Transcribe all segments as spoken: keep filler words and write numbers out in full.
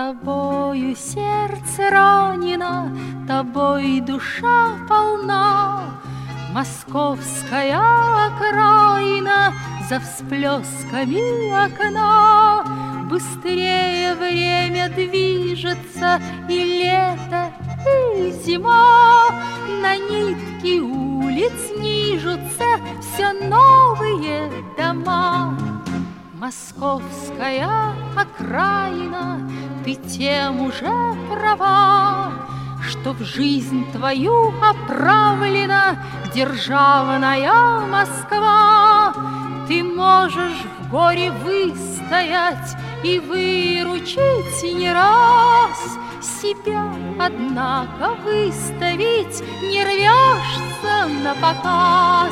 Тобою сердце ранено, тобой душа полна. Московская окраина за всплесками окна. Быстрее время движется, и лето, и зима. На нитке улиц нижутся все новые дома. Московская окраина, ты тем уже права, что в жизнь твою оправлена державная Москва. Ты можешь в горе выстоять и выручить не раз. Себя, однако, выставить не рвешься на показ.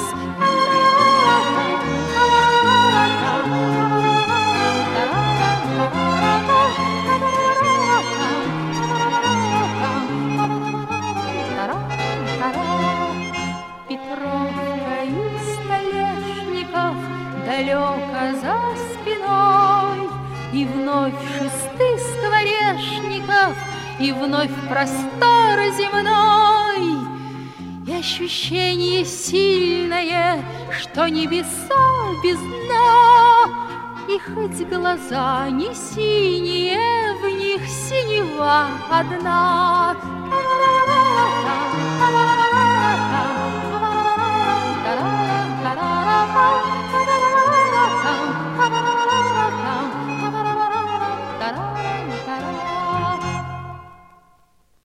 Петровка и Столешников далеко за спиной, и вновь шесты скворечников, и вновь простор земной. И ощущение сильное, что небеса без дна, и хоть глаза не синие, в них синева одна.